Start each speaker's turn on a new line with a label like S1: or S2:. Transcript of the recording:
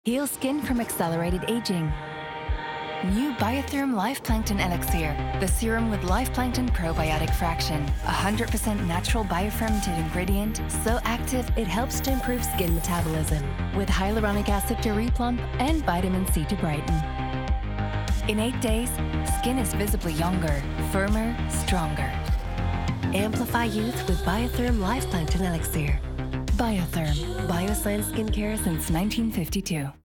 S1: Heal skin from accelerated aging. New Biotherm Life Plankton Elixir, the serum with Life Plankton probiotic fraction. 100% natural biofermented ingredient, so active it helps to improve skin metabolism. With hyaluronic acid to replump and vitamin C to brighten. In 8 days, skin is visibly younger, firmer, stronger.
S2: Amplify youth with Biotherm Life Plankton Elixir.
S1: Biotherm, bioscience skincare since 1952.